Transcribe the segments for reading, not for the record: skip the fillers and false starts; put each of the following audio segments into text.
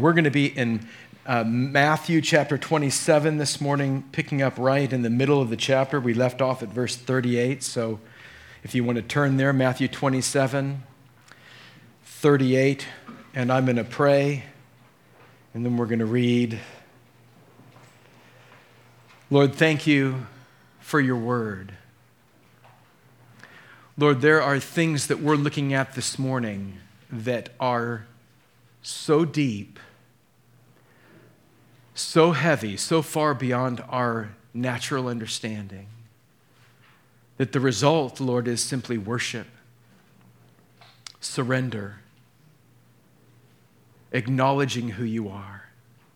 We're going to be in Matthew chapter 27 this morning, picking up right in the middle of the chapter. We left off at verse 38, so if you want to turn there, Matthew 27, 38, and I'm going to pray, and then we're going to read. Lord, thank you for your word. Lord, there are things that we're looking at this morning that are so deep, so heavy, so far beyond our natural understanding, that the result, Lord, is simply worship, surrender, acknowledging who you are.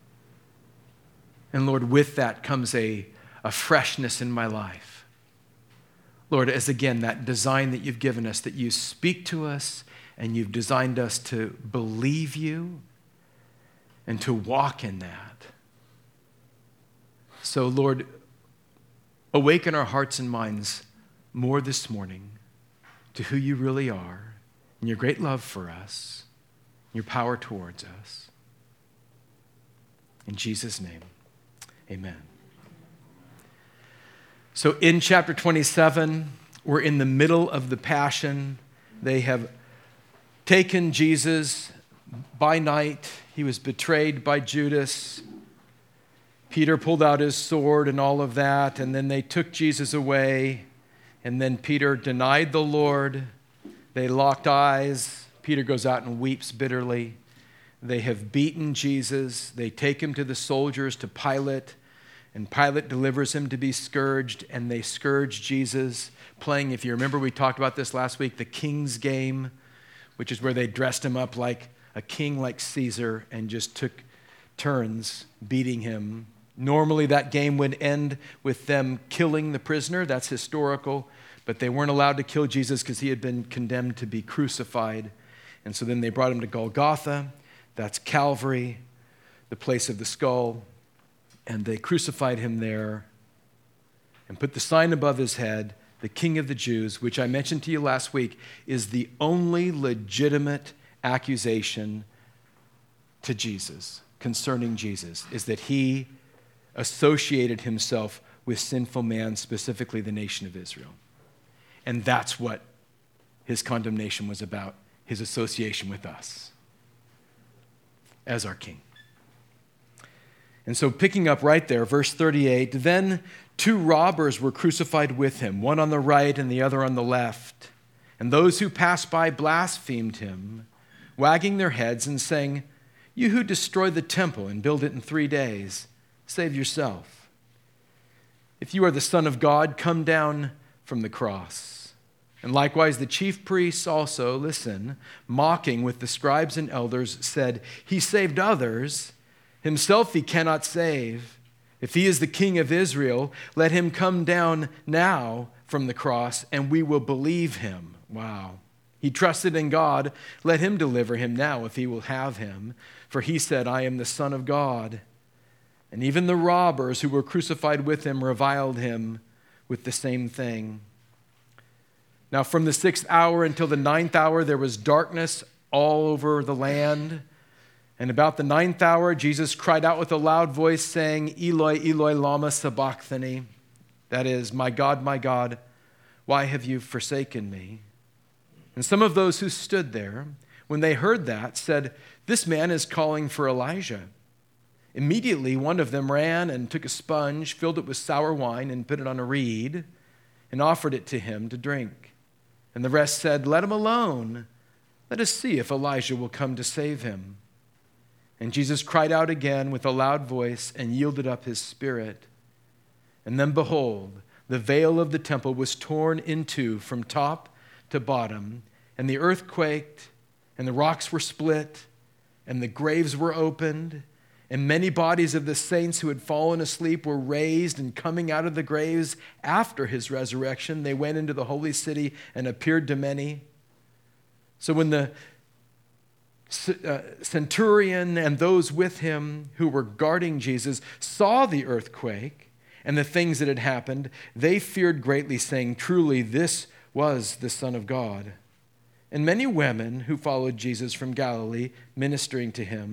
And Lord, with that comes a freshness in my life. Lord, as again, that design that you've given us, that you speak to us and you've designed us to believe you and to walk in that. So, Lord, awaken our hearts and minds more this morning to who you really are and your great love for us, your power towards us. In Jesus' name, amen. So in chapter 27, we're in the middle of the Passion. They have taken Jesus by night. He was betrayed by Judas. Peter pulled out his sword and all of that, and then they took Jesus away, and then Peter denied the Lord. They locked eyes. Peter goes out and weeps bitterly. They have beaten Jesus. They take him to the soldiers, to Pilate, and Pilate delivers him to be scourged, and they scourge Jesus, playing, if you remember, we talked about this last week, the King's Game, which is where they dressed him up like a king like Caesar and just took turns beating him. Normally that game would end with them killing the prisoner. That's historical. But they weren't allowed to kill Jesus because he had been condemned to be crucified. And so then they brought him to Golgotha. That's Calvary, the place of the skull. And they crucified him there and put the sign above his head, the King of the Jews, which I mentioned to you last week, is the only legitimate accusation to Jesus, concerning Jesus, is that he associated himself with sinful man, specifically the nation of Israel. And that's what his condemnation was about, his association with us as our king. And so picking up right there, verse 38, then 2 robbers were crucified with him, one on the right and the other on the left. And those who passed by blasphemed him, wagging their heads and saying, "You who destroy the temple and build it in 3 days, save yourself. If you are the Son of God, come down from the cross." And likewise the chief priests also, listen, mocking with the scribes and elders, said, "He saved others. Himself he cannot save. If he is the King of Israel, let him come down now from the cross, and we will believe him." Wow. He trusted in God. Let him deliver him now if he will have him. For he said, "I am the Son of God." And even the robbers who were crucified with him reviled him with the same thing. Now from the 6th hour until the 9th hour, there was darkness all over the land. And about the 9th hour, Jesus cried out with a loud voice, saying, "Eloi, Eloi, lama sabachthani." That is, my God, why have you forsaken me?" And some of those who stood there, when they heard that, said, "This man is calling for Elijah." Immediately, one of them ran and took a sponge, filled it with sour wine, and put it on a reed, and offered it to him to drink. And the rest said, "Let him alone. Let us see if Elijah will come to save him." And Jesus cried out again with a loud voice and yielded up his spirit. And then behold, the veil of the temple was torn in two from top to bottom, and the earth quaked, and the rocks were split, and the graves were opened, and many bodies of the saints who had fallen asleep were raised, and coming out of the graves after his resurrection, they went into the holy city and appeared to many. So when the centurion and those with him who were guarding Jesus saw the earthquake and the things that had happened, they feared greatly, saying, "Truly, this was the Son of God." And many women who followed Jesus from Galilee, ministering to him,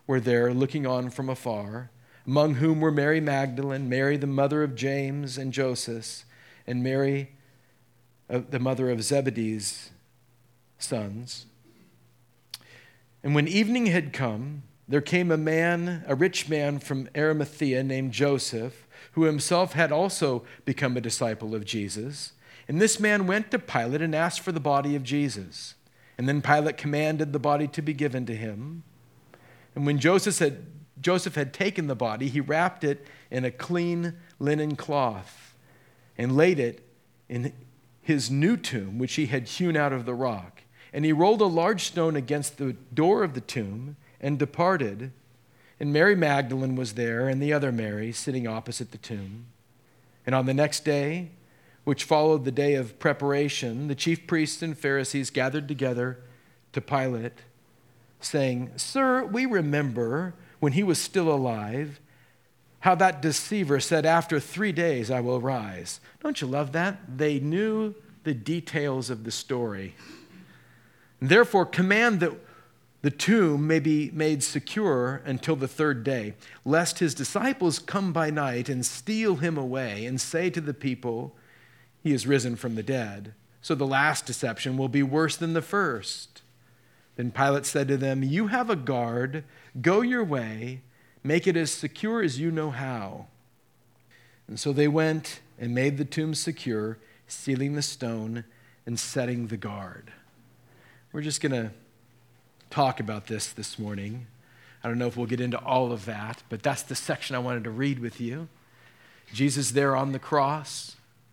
were there looking on from afar, among whom were Mary Magdalene, Mary the mother of James and Joseph, and Mary the mother of Zebedee's sons. And when evening had come, there came a rich man from Arimathea named Joseph, who himself had also become a disciple of Jesus. And this man went to Pilate and asked for the body of Jesus. And then Pilate commanded the body to be given to him. And when Joseph had taken the body, he wrapped it in a clean linen cloth and laid it in his new tomb, which he had hewn out of the rock. And he rolled a large stone against the door of the tomb and departed. And Mary Magdalene was there, and the other Mary sitting opposite the tomb. And on the next day, which followed the day of preparation, the chief priests and Pharisees gathered together to Pilate, saying, "Sir, we remember when he was still alive, how that deceiver said, 'After 3 days I will rise.'" Don't you love that? They knew the details of the story. Therefore, command that the tomb may be made secure until the 3rd day, lest his disciples come by night and steal him away and say to the people, 'He is risen from the dead.' So the last deception will be worse than the first." Then Pilate said to them, "You have a guard. Go your way. Make it as secure as you know how." And so they went and made the tomb secure, sealing the stone and setting the guard. We're just going to talk about this morning. I don't know if we'll get into all of that, but that's the section I wanted to read with you. Jesus there on the cross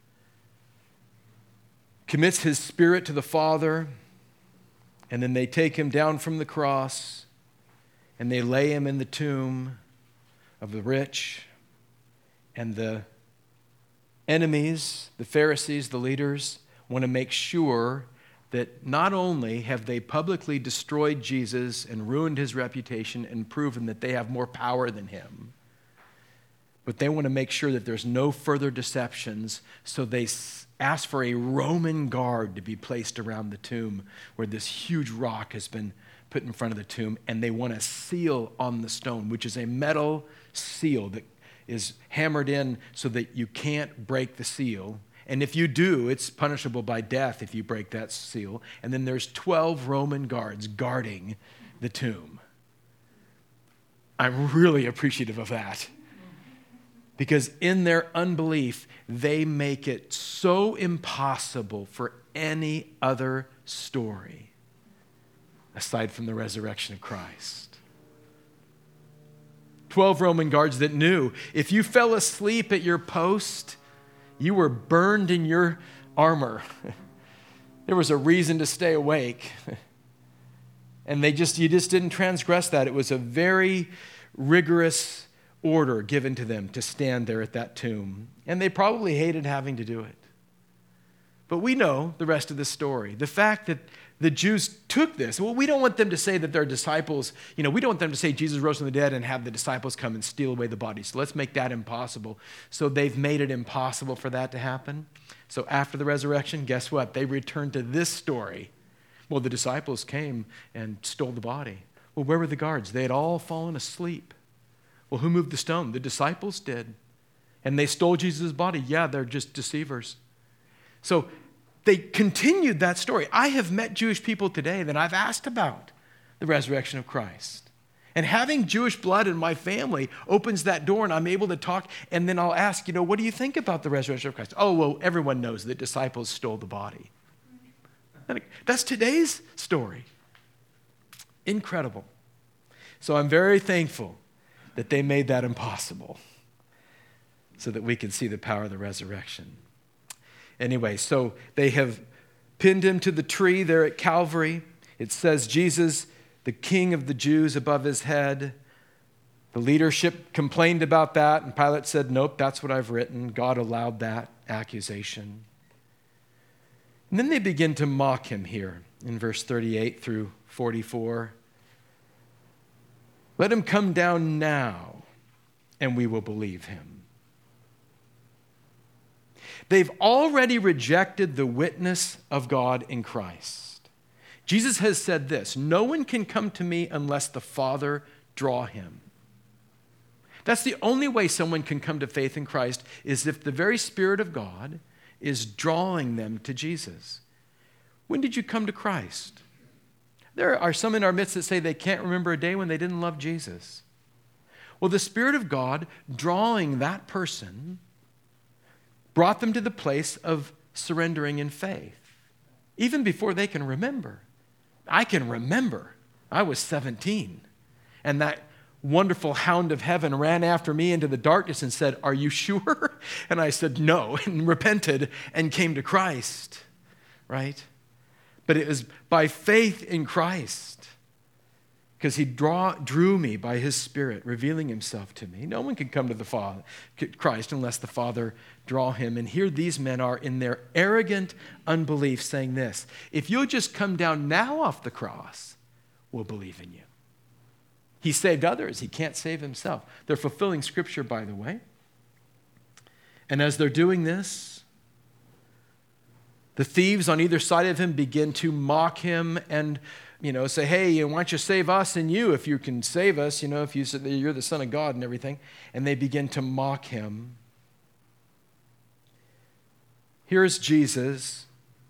commits his spirit to the Father, and then they take him down from the cross and they lay him in the tomb of the rich, and the enemies, the Pharisees, the leaders, want to make sure that not only have they publicly destroyed Jesus and ruined his reputation and proven that they have more power than him, but they want to make sure that there's no further deceptions, so they ask for a Roman guard to be placed around the tomb where this huge rock has been put in front of the tomb, and they want a seal on the stone, which is a metal seal that is hammered in so that you can't break the seal. And if you do, it's punishable by death if you break that seal. And then there's 12 Roman guards guarding the tomb. I'm really appreciative of that, because in their unbelief, they make it so impossible for any other story aside from the resurrection of Christ. 12 Roman guards that knew if you fell asleep at your post, you were burned in your armor. There was a reason to stay awake. And you just didn't transgress that. It was a very rigorous order given to them to stand there at that tomb. And they probably hated having to do it. But we know the rest of the story. The fact that the Jews took this. Well, we don't want them to say that their disciples, we don't want them to say Jesus rose from the dead and have the disciples come and steal away the body. So let's make that impossible. So they've made it impossible for that to happen. So after the resurrection, guess what? They returned to this story. Well, the disciples came and stole the body. Well, where were the guards? They had all fallen asleep. Well, who moved the stone? The disciples did. And they stole Jesus' body. Yeah, they're just deceivers. So they continued that story. I have met Jewish people today that I've asked about the resurrection of Christ. And having Jewish blood in my family opens that door, and I'm able to talk, and then I'll ask, what do you think about the resurrection of Christ? Oh, well, everyone knows that disciples stole the body. That's today's story. Incredible. So I'm very thankful that they made that impossible so that we can see the power of the resurrection. Anyway, so they have pinned him to the tree there at Calvary. It says Jesus, the King of the Jews, above his head. The leadership complained about that, and Pilate said, nope, that's what I've written. God allowed that accusation. And then they begin to mock him here in verse 38 through 44. Let him come down now, and we will believe him. They've already rejected the witness of God in Christ. Jesus has said this, no one can come to me unless the Father draw him. That's the only way someone can come to faith in Christ, is if the very Spirit of God is drawing them to Jesus. When did you come to Christ? There are some in our midst that say they can't remember a day when they didn't love Jesus. Well, the Spirit of God drawing that person brought them to the place of surrendering in faith, even before they can remember. I can remember. I was 17, and that wonderful hound of heaven ran after me into the darkness and said, "Are you sure?" And I said, "No," and repented and came to Christ, right? But it was by faith in Christ, because he drew me by his Spirit, revealing himself to me. No one can come to the Father, Christ, unless the Father draw him. And here these men are in their arrogant unbelief saying this: if you'll just come down now off the cross, we'll believe in you. He saved others. He can't save himself. They're fulfilling Scripture, by the way. And as they're doing this, the thieves on either side of him begin to mock him and, say, "Hey, why don't you save us and you if you can save us, if you said that you're the Son of God and everything." And they begin to mock him. Here's Jesus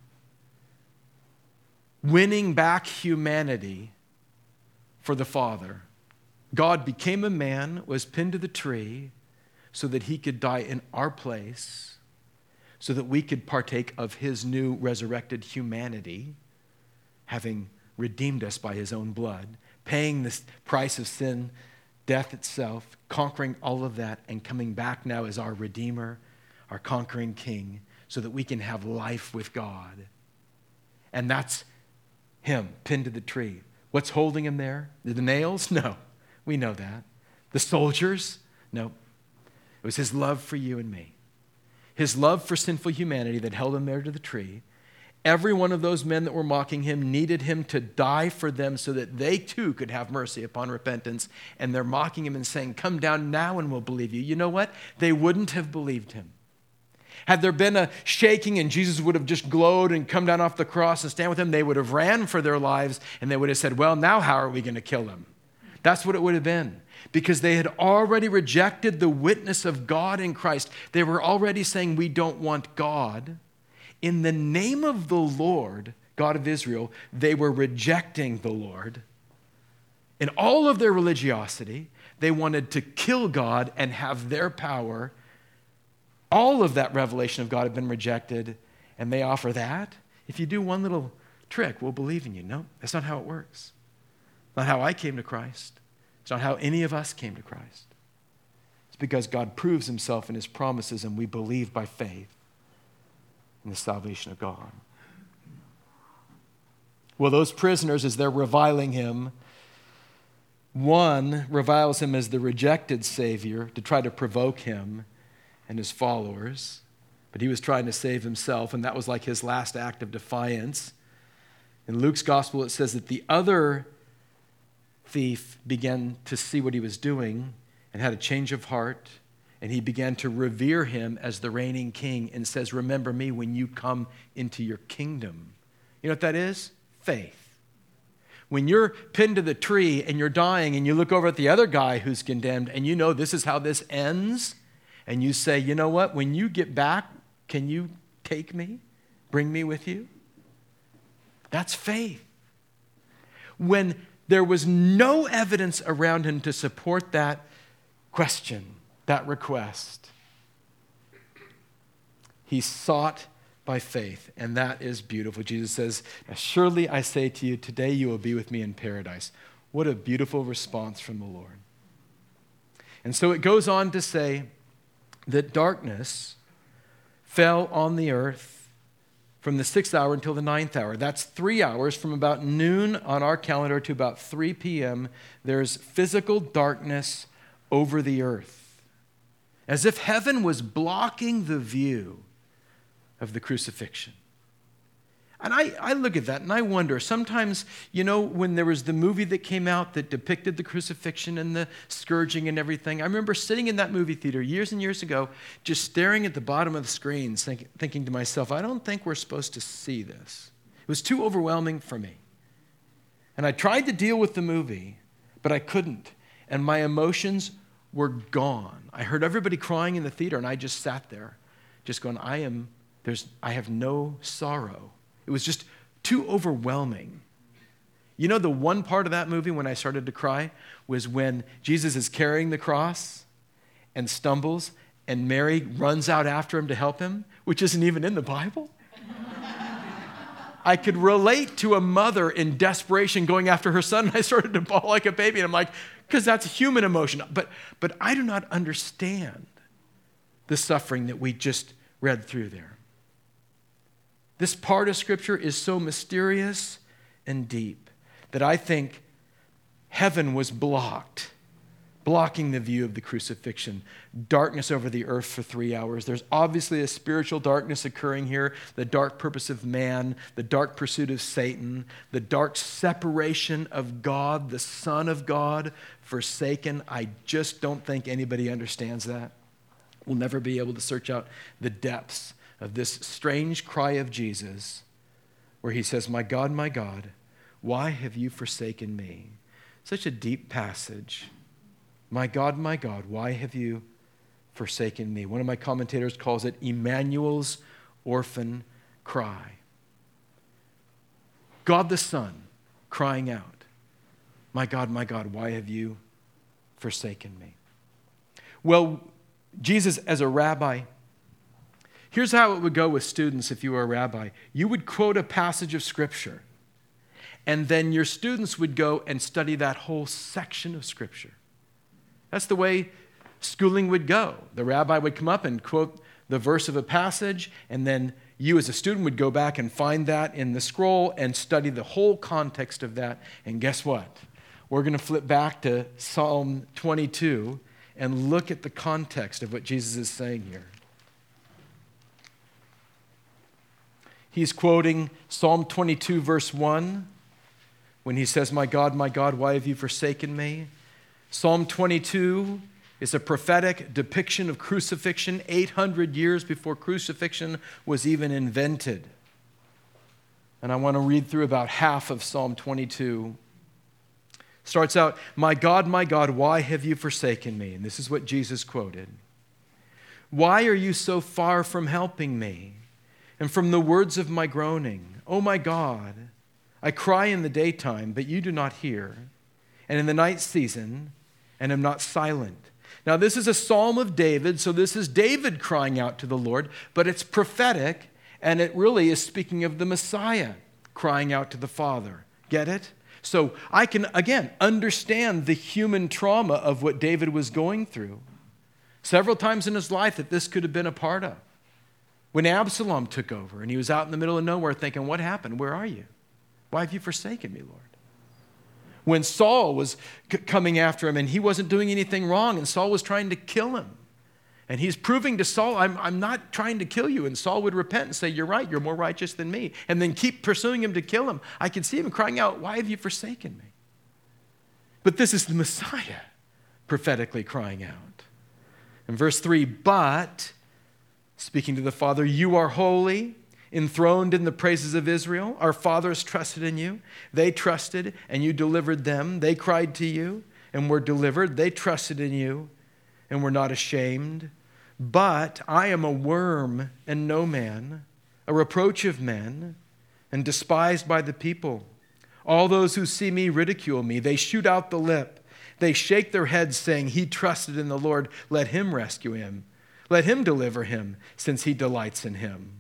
winning back humanity for the Father. God became a man, was pinned to the tree so that he could die in our place, so that we could partake of his new resurrected humanity, having redeemed us by his own blood, paying the price of sin, death itself, conquering all of that, and coming back now as our Redeemer, our conquering King, so that we can have life with God. And that's him pinned to the tree. What's holding him there? The nails? No. We know that. The soldiers? No. It was his love for you and me. His love for sinful humanity that held him there to the tree. Every one of those men that were mocking him needed him to die for them so that they too could have mercy upon repentance. And they're mocking him and saying, "Come down now and we'll believe you." You know what? They wouldn't have believed him. Had there been a shaking and Jesus would have just glowed and come down off the cross and stand with him, they would have ran for their lives and they would have said, "Well, now how are we going to kill him?" That's what it would have been, because they had already rejected the witness of God in Christ. They were already saying, "We don't want God." In the name of the Lord, God of Israel, they were rejecting the Lord. In all of their religiosity, they wanted to kill God and have their power. All of that revelation of God had been rejected, and they offer that. If you do one little trick, we'll believe in you. No, that's not how it works. Not how I came to Christ. It's not how any of us came to Christ. It's because God proves himself in his promises, and we believe by faith in the salvation of God. Well, those prisoners, as they're reviling him, one reviles him as the rejected Savior to try to provoke him and his followers, but he was trying to save himself, and that was like his last act of defiance. In Luke's gospel, it says that the other thief began to see what he was doing and had a change of heart, and he began to revere him as the reigning king and says, "Remember me when you come into your kingdom." You know what that is? Faith. When you're pinned to the tree and you're dying and you look over at the other guy who's condemned and you know this is how this ends, and you say, "You know what? When you get back, can you take me? Bring me with you?" That's faith. When there was no evidence around him to support that question, that request, he sought by faith, and that is beautiful. Jesus says, "Surely I say to you, today you will be with me in paradise." What a beautiful response from the Lord. And so it goes on to say that darkness fell on the earth from the 6th hour until the 9th hour. That's 3 hours from about noon on our calendar to about 3 p.m. There's physical darkness over the earth, as if heaven was blocking the view of the crucifixion. And I look at that and I wonder, sometimes, when there was the movie that came out that depicted the crucifixion and the scourging and everything, I remember sitting in that movie theater years and years ago, just staring at the bottom of the screen, thinking to myself, I don't think we're supposed to see this. It was too overwhelming for me. And I tried to deal with the movie, but I couldn't. and my emotions were gone. I heard everybody crying in the theater, and I just sat there, just going, I have no sorrow. It was just too overwhelming. You know, the one part of that movie when I started to cry was when Jesus is carrying the cross and stumbles, and Mary runs out after him to help him, which isn't even in the Bible. I could relate to a mother in desperation going after her son, and I started to bawl like a baby, and I'm like, because that's human emotion. But I do not understand the suffering that we just read through there. This part of Scripture is so mysterious and deep that I think heaven was blocking the view of the crucifixion, darkness over the earth for 3 hours. There's obviously a spiritual darkness occurring here, the dark purpose of man, the dark pursuit of Satan, the dark separation of God, the Son of God, forsaken. I just don't think anybody understands that. We'll never be able to search out the depths of this strange cry of Jesus where he says, my God, why have you forsaken me? Such a deep passage. My God, why have you forsaken me? One of my commentators calls it Emmanuel's orphan cry. God the Son crying out, my God, why have you forsaken me? Well, Jesus as a rabbi, here's how it would go with students if you were a rabbi. You would quote a passage of Scripture, and then your students would go and study that whole section of Scripture. That's the way schooling would go. The rabbi would come up and quote the verse of a passage, and then you as a student would go back and find that in the scroll and study the whole context of that. And guess what? We're going to flip back to Psalm 22 and look at the context of what Jesus is saying here. He's quoting Psalm 22, verse 1, when he says, my God, why have you forsaken me? Psalm 22 is a prophetic depiction of crucifixion 800 years before crucifixion was even invented. And I want to read through about half of Psalm 22. Starts out, my God, why have you forsaken me? And this is what Jesus quoted. Why are you so far from helping me and from the words of my groaning? Oh my God, I cry in the daytime, but you do not hear, and in the night season, and am not silent. Now this is a psalm of David, so this is David crying out to the Lord, but it's prophetic, and it really is speaking of the Messiah crying out to the Father. Get it? So I can, again, understand the human trauma of what David was going through. Several times in his life that this could have been a part of. When Absalom took over and he was out in the middle of nowhere thinking, what happened? Where are you? Why have you forsaken me, Lord? When Saul was coming after him and he wasn't doing anything wrong and Saul was trying to kill him. And he's proving to Saul, I'm not trying to kill you. And Saul would repent and say, you're right, you're more righteous than me. And then keep pursuing him to kill him. I can see him crying out, why have you forsaken me? But this is the Messiah prophetically crying out. In verse 3, but, speaking to the Father, you are holy, enthroned in the praises of Israel. Our fathers trusted in you. They trusted, and you delivered them. They cried to you and were delivered. They trusted in you and were not ashamed. But I am a worm and no man, a reproach of men, and despised by the people. All those who see me ridicule me. They shoot out the lip. They shake their heads, saying, he trusted in the Lord. Let him rescue him. Let him deliver him, since he delights in him.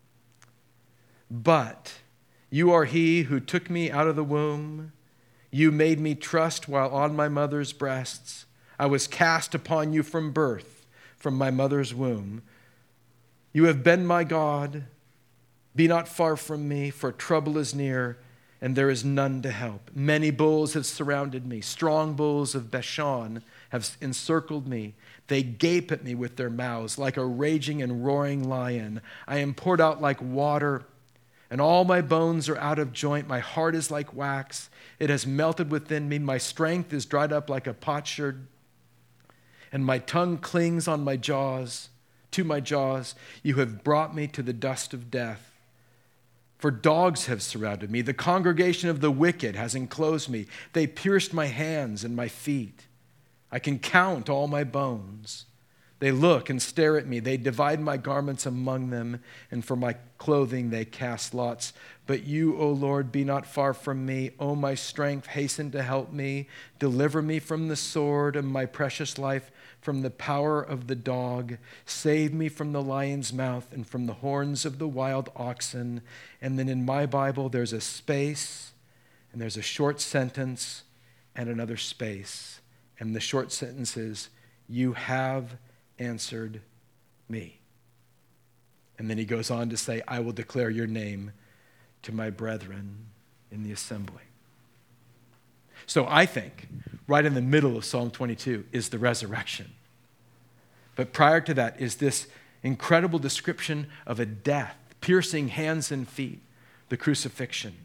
But you are he who took me out of the womb. You made me trust while on my mother's breasts. I was cast upon you from birth, from my mother's womb. You have been my God. Be not far from me, for trouble is near, and there is none to help. Many bulls have surrounded me. Strong bulls of Bashan have encircled me. They gape at me with their mouths like a raging and roaring lion. I am poured out like water, and all my bones are out of joint. My heart is like wax. It has melted within me. My strength is dried up like a potsherd, and my tongue clings on my jaws, to my jaws. You have brought me to the dust of death. For dogs have surrounded me. The congregation of the wicked has enclosed me. They pierced my hands and my feet. I can count all my bones. They look and stare at me. They divide my garments among them, and for my clothing they cast lots. But you, O Lord, be not far from me. O my strength, hasten to help me. Deliver me from the sword, and my precious life from the power of the dog. Save me from the lion's mouth and from the horns of the wild oxen. And then in my Bible, there's a space, and there's a short sentence, and another space. And the short sentence is, you have answered me. And then he goes on to say, I will declare your name to my brethren in the assembly. So I think right in the middle of Psalm 22 is the resurrection. But prior to that is this incredible description of a death, piercing hands and feet, the crucifixion.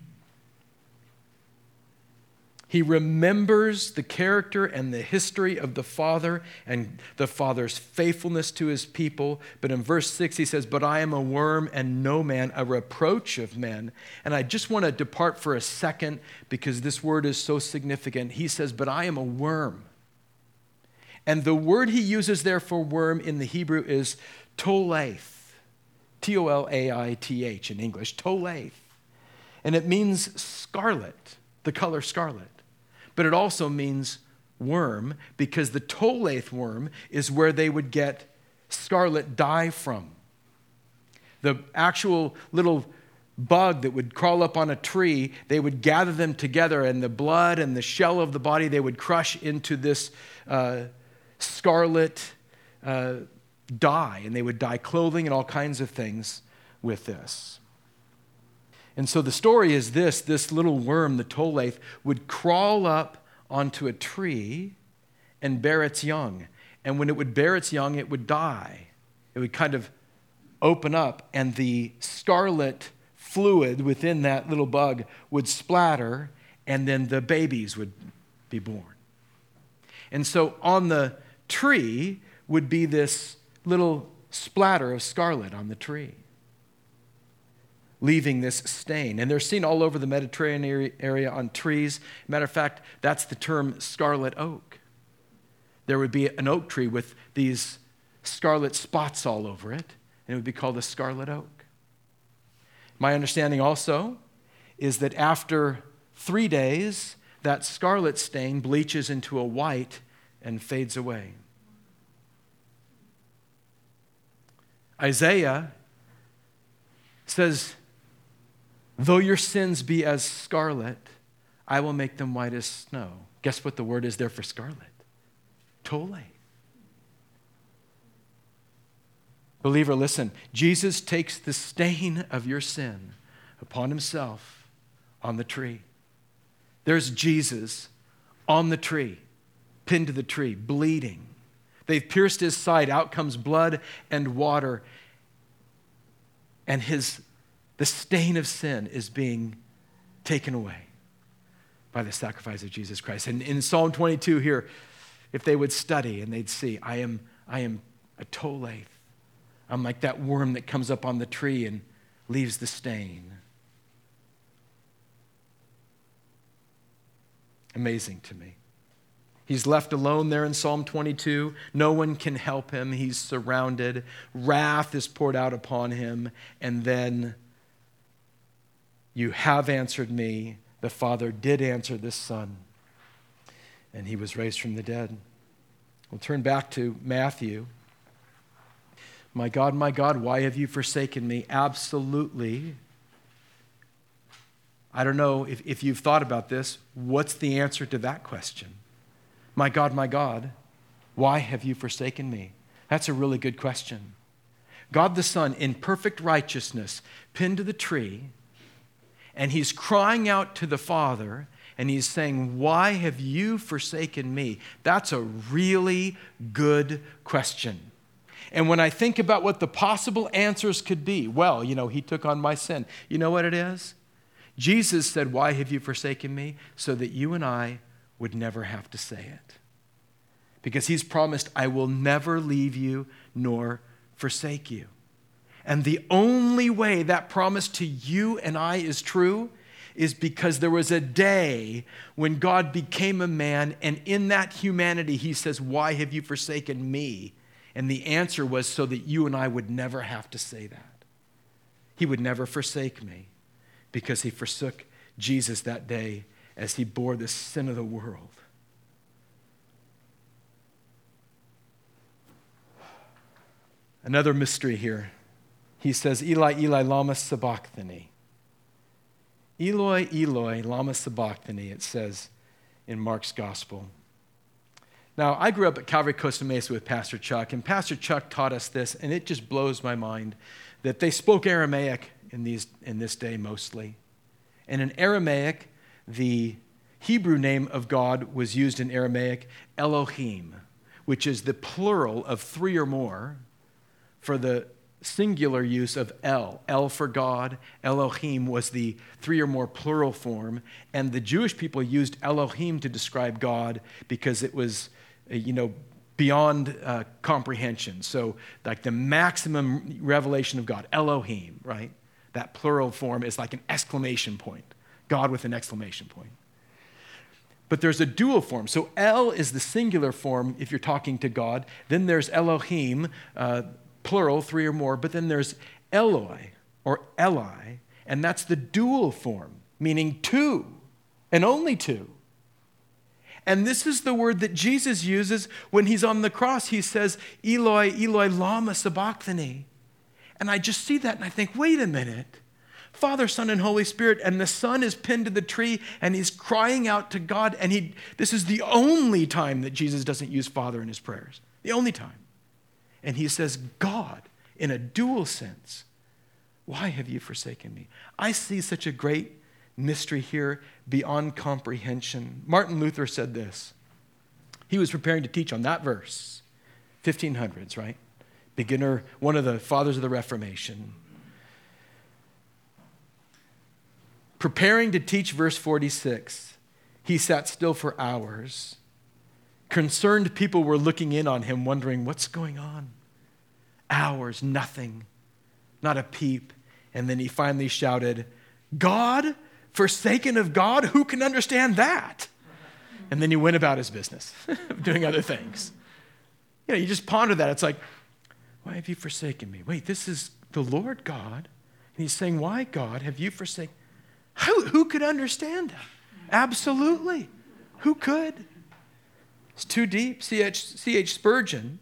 He remembers the character and the history of the Father and the Father's faithfulness to his people. But in verse 6, he says, but I am a worm and no man, a reproach of men. And I just want to depart for a second because this word is so significant. He says, but I am a worm. And the word he uses there for worm in the Hebrew is tolaith, T-O-L-A-I-T-H in English, tolaith. And it means scarlet, the color scarlet. But it also means worm because the tolaith worm is where they would get scarlet dye from. The actual little bug that would crawl up on a tree, they would gather them together, and the blood and the shell of the body, they would crush into this scarlet dye, and they would dye clothing and all kinds of things with this. And so the story is this little worm, the tolaith, would crawl up onto a tree and bear its young. And when it would bear its young, it would die. It would kind of open up, and the scarlet fluid within that little bug would splatter, and then the babies would be born. And so on the tree would be this little splatter of scarlet on the tree, leaving this stain. And they're seen all over the Mediterranean area on trees. Matter of fact, that's the term scarlet oak. There would be an oak tree with these scarlet spots all over it, and it would be called a scarlet oak. My understanding also is that after 3 days, that scarlet stain bleaches into a white and fades away. Isaiah says, though your sins be as scarlet, I will make them white as snow. Guess what the word is there for scarlet? Tolaith. Believer, listen. Jesus takes the stain of your sin upon himself on the tree. There's Jesus on the tree, pinned to the tree, bleeding. They've pierced his side. Out comes blood and water. And the stain of sin is being taken away by the sacrifice of Jesus Christ. And in Psalm 22 here, if they would study and they'd see, I am a tolaith. I'm like that worm that comes up on the tree and leaves the stain. Amazing to me. He's left alone there in Psalm 22. No one can help him. He's surrounded. Wrath is poured out upon him. And then, you have answered me. The Father did answer this Son, and he was raised from the dead. We'll turn back to Matthew. My God, why have you forsaken me? Absolutely. I don't know if you've thought about this. What's the answer to that question? My God, why have you forsaken me? That's a really good question. God the Son, in perfect righteousness, pinned to the tree, and he's crying out to the Father, and he's saying, why have you forsaken me? That's a really good question. And when I think about what the possible answers could be, well, he took on my sin. You know what it is? Jesus said, why have you forsaken me? So that you and I would never have to say it. Because he's promised, I will never leave you nor forsake you. And the only way that promise to you and I is true is because there was a day when God became a man, and in that humanity, he says, why have you forsaken me? And the answer was so that you and I would never have to say that. He would never forsake me because he forsook Jesus that day as he bore the sin of the world. Another mystery here. He says, Eli, Eli, lama sabachthani. Eloi, Eloi, lama sabachthani, it says in Mark's gospel. Now, I grew up at Calvary Costa Mesa with Pastor Chuck, and Pastor Chuck taught us this, and it just blows my mind that they spoke Aramaic in this day mostly. And in Aramaic, the Hebrew name of God was used in Aramaic, Elohim, which is the plural of three or more for the singular use of El for God. Elohim was the three or more plural form, and the Jewish people used Elohim to describe God because it was, beyond comprehension. So like the maximum revelation of God, Elohim, right? That plural form is like an exclamation point, God with an exclamation point. But there's a dual form. So El is the singular form if you're talking to God. Then there's Elohim, plural, three or more, but then there's Eloi or Eli, and that's the dual form, meaning two and only two. And this is the word that Jesus uses when he's on the cross. He says, Eloi, Eloi, lama sabachthani. And I just see that and I think, wait a minute. Father, Son, and Holy Spirit, and the Son is pinned to the tree and he's crying out to God, and this is the only time that Jesus doesn't use Father in his prayers. The only time. And he says, God, in a dual sense, why have you forsaken me? I see such a great mystery here beyond comprehension. Martin Luther said this. He was preparing to teach on that verse, 1500s, right? Beginner, one of the fathers of the Reformation. Preparing to teach verse 46, he sat still for hours. Concerned people were looking in on him, wondering, what's going on? Hours, nothing, not a peep. And then he finally shouted, God, forsaken of God? Who can understand that? And then he went about his business, doing other things. You just ponder that. It's like, why have you forsaken me? Wait, this is the Lord God. And he's saying, why, God, have you forsaken? Who could understand that? Absolutely. Who could? It's too deep. C.H. Spurgeon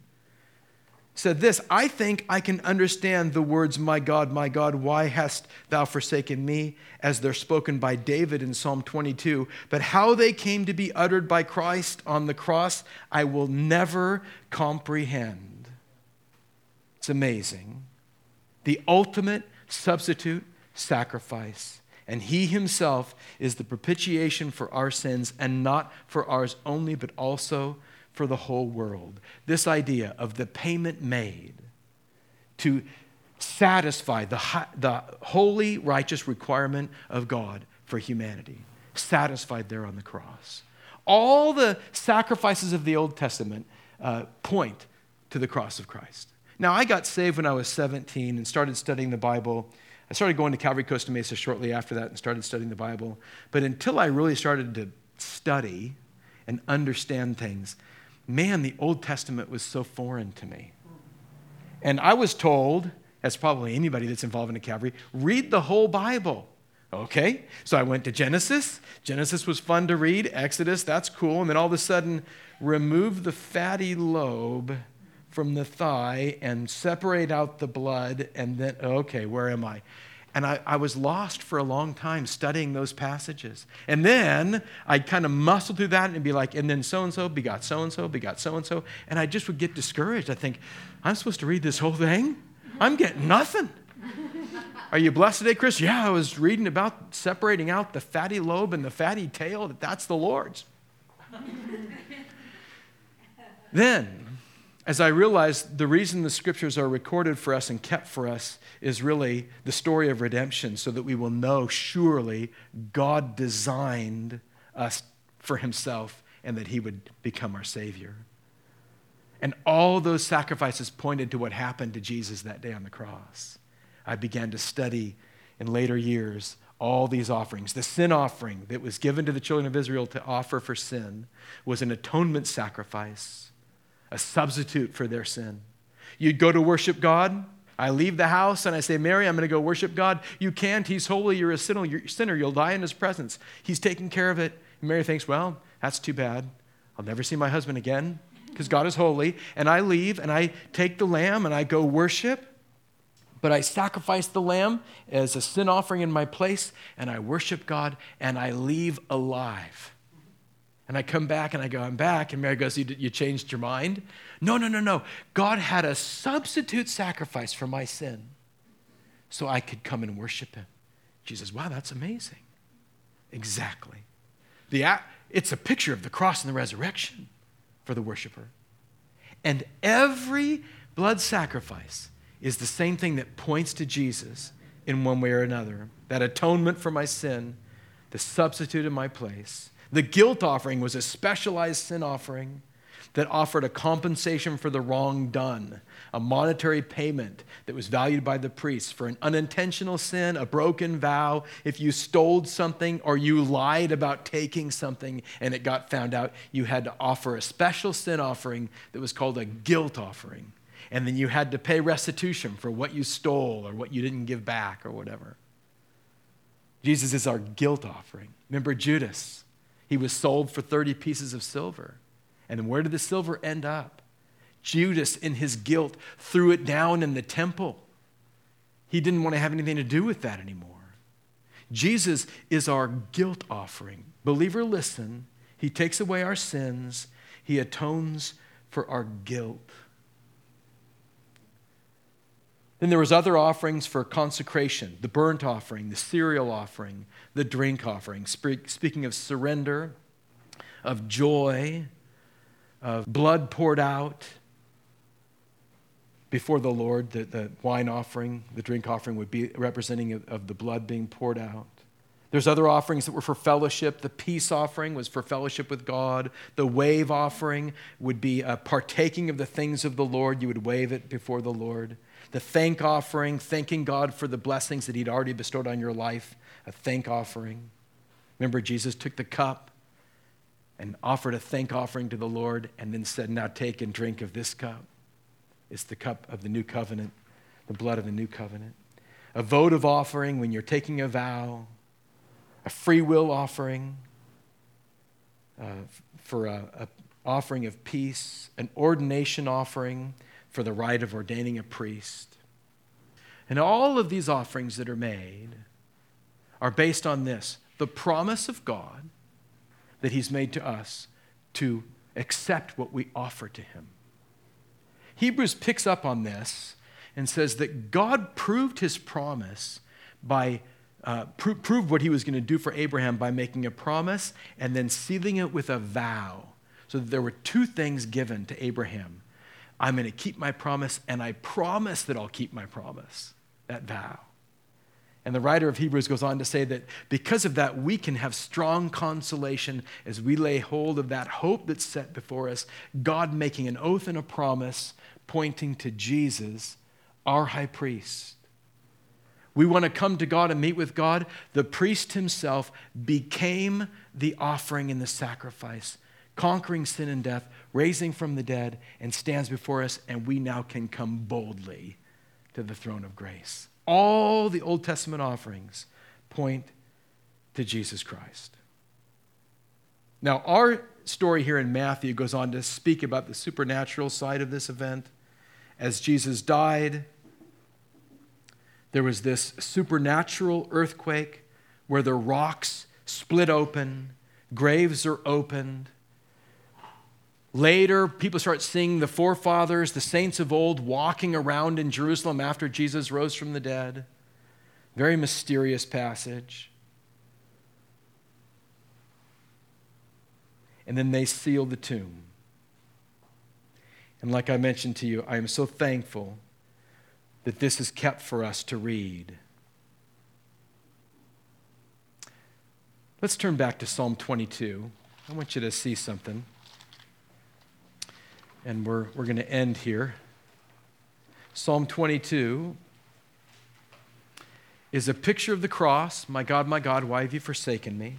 said this, I think I can understand the words, my God, why hast thou forsaken me, as they're spoken by David in Psalm 22. But how they came to be uttered by Christ on the cross, I will never comprehend. It's amazing. The ultimate substitute sacrifice. And he himself is the propitiation for our sins, and not for ours only, but also for the whole world. This idea of the payment made to satisfy the holy, righteous requirement of God for humanity, satisfied there on the cross. All the sacrifices of the Old Testament point to the cross of Christ. Now, I got saved when I was 17 and started studying the Bible. I started going to Calvary Costa Mesa shortly after that and started studying the Bible. But until I really started to study and understand things, man, the Old Testament was so foreign to me. And I was told, as probably anybody that's involved in a Calvary, read the whole Bible. Okay, so I went to Genesis. Genesis was fun to read. Exodus, that's cool. And then all of a sudden, remove the fatty lobe from the thigh and separate out the blood, and then, okay, where am I? And I was lost for a long time studying those passages. And then I'd kind of muscle through that and be like, and then so-and-so begot so-and-so, begot so-and-so. And I just would get discouraged. I think, I'm supposed to read this whole thing? I'm getting nothing. Are you blessed today, Chris? Yeah, I was reading about separating out the fatty lobe and the fatty tail. That's the Lord's. Then, as I realized the reason the scriptures are recorded for us and kept for us is really the story of redemption, so that we will know surely God designed us for himself and that he would become our Savior. And all those sacrifices pointed to what happened to Jesus that day on the cross. I began to study in later years all these offerings. The sin offering that was given to the children of Israel to offer for sin was an atonement sacrifice, a substitute for their sin. You'd go to worship God. I leave the house and I say, Mary, I'm going to go worship God. You can't. He's holy. You're a sinner. You'll die in his presence. He's taking care of it. And Mary thinks, well, that's too bad. I'll never see my husband again because God is holy. And I leave and I take the lamb and I go worship. But I sacrifice the lamb as a sin offering in my place and I worship God and I leave alive. And I come back and I go, I'm back. And Mary goes, you changed your mind? No. God had a substitute sacrifice for my sin so I could come and worship him. She says, wow, that's amazing. Exactly. It's a picture of the cross and the resurrection for the worshiper. And every blood sacrifice is the same thing that points to Jesus in one way or another. That atonement for my sin, the substitute in my place. The guilt offering was a specialized sin offering that offered a compensation for the wrong done, a monetary payment that was valued by the priests for an unintentional sin, a broken vow. If you stole something or you lied about taking something and it got found out, you had to offer a special sin offering that was called a guilt offering. And then you had to pay restitution for what you stole or what you didn't give back or whatever. Jesus is our guilt offering. Remember Judas? He was sold for 30 pieces of silver. And where did the silver end up? Judas, in his guilt, threw it down in the temple. He didn't want to have anything to do with that anymore. Jesus is our guilt offering. Believer, listen. He takes away our sins. He atones for our guilt. Then there was other offerings for consecration, the burnt offering, the cereal offering, the drink offering. Speaking of surrender, of joy, of blood poured out before the Lord, the wine offering, the drink offering would be representing of the blood being poured out. There's other offerings that were for fellowship. The peace offering was for fellowship with God. The wave offering would be a partaking of the things of the Lord. You would wave it before the Lord. The thank offering, thanking God for the blessings that he'd already bestowed on your life, a thank offering. Remember, Jesus took the cup and offered a thank offering to the Lord and then said, now take and drink of this cup. It's the cup of the new covenant, the blood of the new covenant. A votive offering when you're taking a vow. A free will offering for an offering of peace. An ordination offering for the rite of ordaining a priest. And all of these offerings that are made are based on this, the promise of God that he's made to us to accept what we offer to him. Hebrews picks up on this and says that God proved his promise by proved what he was going to do for Abraham by making a promise and then sealing it with a vow. So that there were two things given to Abraham. I'm going to keep my promise, and I promise that I'll keep my promise, that vow. And the writer of Hebrews goes on to say that because of that, we can have strong consolation as we lay hold of that hope that's set before us, God making an oath and a promise pointing to Jesus, our high priest. We want to come to God and meet with God. The priest himself became the offering and the sacrifice, conquering sin and death, raising from the dead, and stands before us, and we now can come boldly to the throne of grace. All the Old Testament offerings point to Jesus Christ. Now, our story here in Matthew goes on to speak about the supernatural side of this event. As Jesus died, there was this supernatural earthquake where the rocks split open, graves are opened. Later, people start seeing the forefathers, the saints of old, walking around in Jerusalem after Jesus rose from the dead. Very mysterious passage. And then they seal the tomb. And like I mentioned to you, I am so thankful that this is kept for us to read. Let's turn back to Psalm 22. I want you to see something. And we're going to end here. Psalm 22 is a picture of the cross. My God, why have you forsaken me?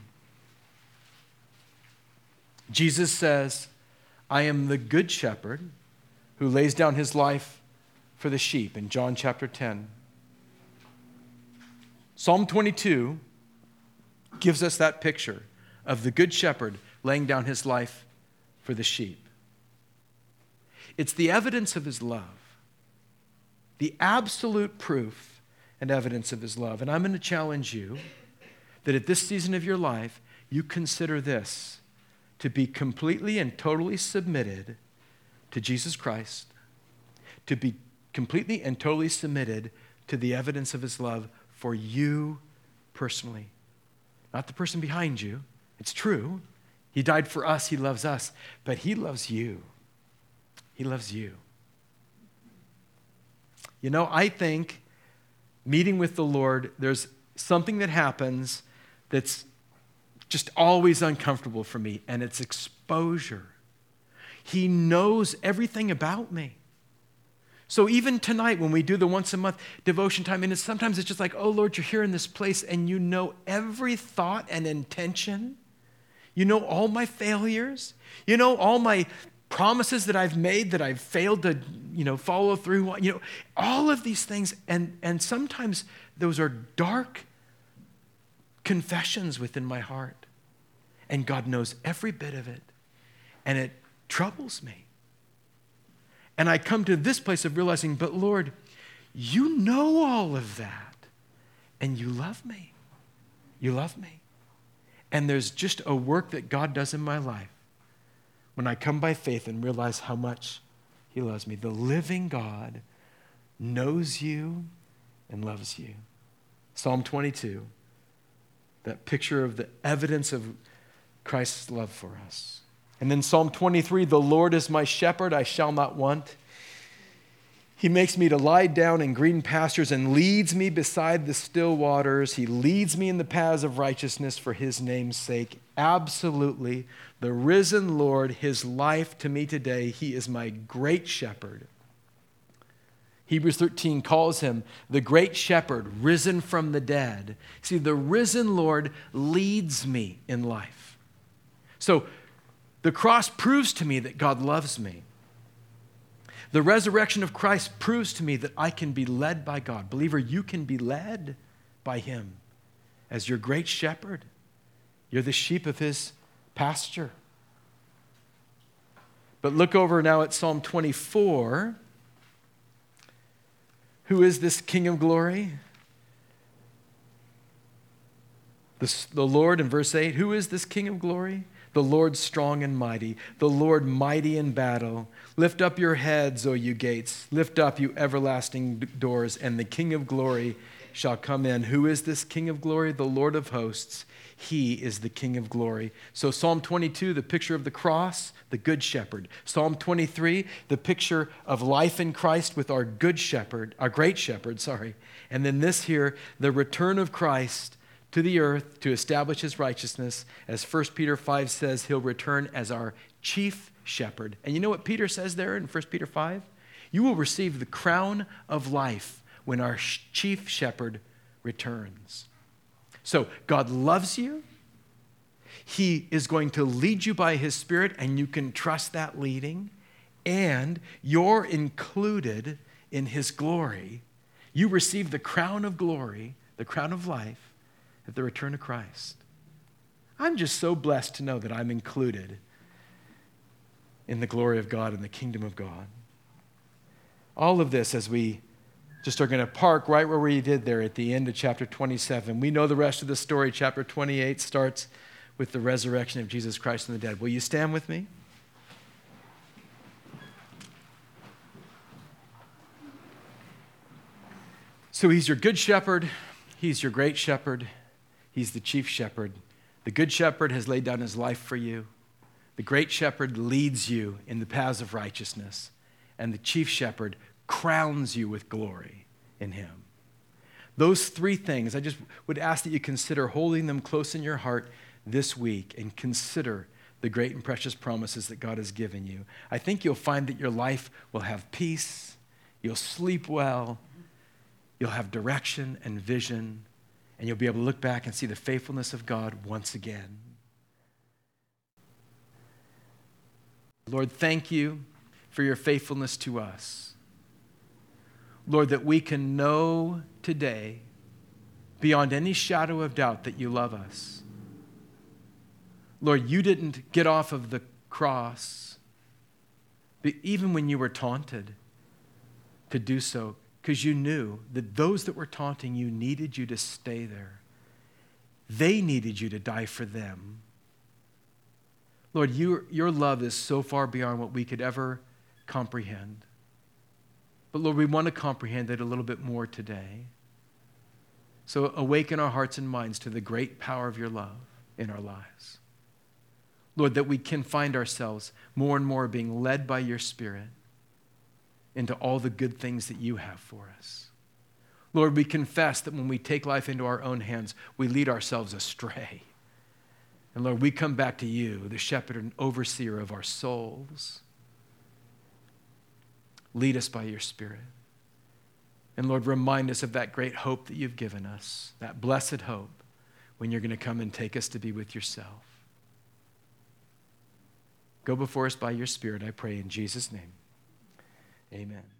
Jesus says, I am the good shepherd who lays down his life for the sheep in John chapter 10. Psalm 22 gives us that picture of the good shepherd laying down his life for the sheep. It's the evidence of his love, the absolute proof and evidence of his love. And I'm going to challenge you that at this season of your life, you consider this to be completely and totally submitted to Jesus Christ, to be completely and totally submitted to the evidence of his love for you personally. Not the person behind you. It's true. He died for us. He loves us. But he loves you. He loves you. You know, I think meeting with the Lord, there's something that happens that's just always uncomfortable for me, and it's exposure. He knows everything about me. So even tonight when we do the once a month devotion time, and sometimes it's just like, oh Lord, you're here in this place and you know every thought and intention. You know all my failures. You know all my promises that I've made that I've failed to, follow through on. All of these things. And sometimes those are dark confessions within my heart. And God knows every bit of it. And it troubles me. And I come to this place of realizing, but Lord, you know all of that. And you love me. You love me. And there's just a work that God does in my life when I come by faith and realize how much he loves me. The living God knows you and loves you. Psalm 22, that picture of the evidence of Christ's love for us. And then Psalm 23, the Lord is my shepherd, I shall not want. He makes me to lie down in green pastures and leads me beside the still waters. He leads me in the paths of righteousness for his name's sake. Absolutely, the risen Lord, his life to me today, he is my great shepherd. Hebrews 13 calls him the great shepherd, risen from the dead. See, the risen Lord leads me in life. So the cross proves to me that God loves me. The resurrection of Christ proves to me that I can be led by God. Believer, you can be led by him as your great shepherd. You're the sheep of his pasture. But look over now at Psalm 24. Who is this King of glory? The Lord in verse 8. Who is this King of glory? The Lord strong and mighty, the Lord mighty in battle. Lift up your heads, O you gates. Lift up, you everlasting doors, and the King of glory shall come in. Who is this King of glory? The Lord of hosts. He is the King of glory. So Psalm 22, the picture of the cross, the good shepherd. Psalm 23, the picture of life in Christ with our good shepherd, our great shepherd, sorry. And then this here, the return of Christ to the earth to establish his righteousness. As 1 Peter 5 says, he'll return as our chief shepherd. And you know what Peter says there in 1 Peter 5? You will receive the crown of life when our chief shepherd returns. So God loves you. He is going to lead you by his Spirit, and you can trust that leading. And you're included in his glory. You receive the crown of glory, the crown of life, at the return of Christ. I'm just so blessed to know that I'm included in the glory of God and the kingdom of God. All of this as we just are going to park right where we did there at the end of chapter 27. We know the rest of the story. Chapter 28 starts with the resurrection of Jesus Christ from the dead. Will you stand with me? So he's your good shepherd. He's your great shepherd. He's the chief shepherd. The good shepherd has laid down his life for you. The great shepherd leads you in the paths of righteousness. And the chief shepherd crowns you with glory in him. Those three things, I just would ask that you consider holding them close in your heart this week and consider the great and precious promises that God has given you. I think you'll find that your life will have peace. You'll sleep well. You'll have direction and vision, and you'll be able to look back and see the faithfulness of God once again. Lord, thank you for your faithfulness to us. Lord, that we can know today, beyond any shadow of doubt, that you love us. Lord, you didn't get off of the cross, but even when you were taunted, to do so, because you knew that those that were taunting you needed you to stay there. They needed you to die for them. Lord, your love is so far beyond what we could ever comprehend. But Lord, we want to comprehend it a little bit more today. So awaken our hearts and minds to the great power of your love in our lives. Lord, that we can find ourselves more and more being led by your Spirit into all the good things that you have for us. Lord, we confess that when we take life into our own hands, we lead ourselves astray. And Lord, we come back to you, the shepherd and overseer of our souls. Lead us by your Spirit. And Lord, remind us of that great hope that you've given us, that blessed hope when you're going to come and take us to be with yourself. Go before us by your Spirit, I pray in Jesus' name. Amen.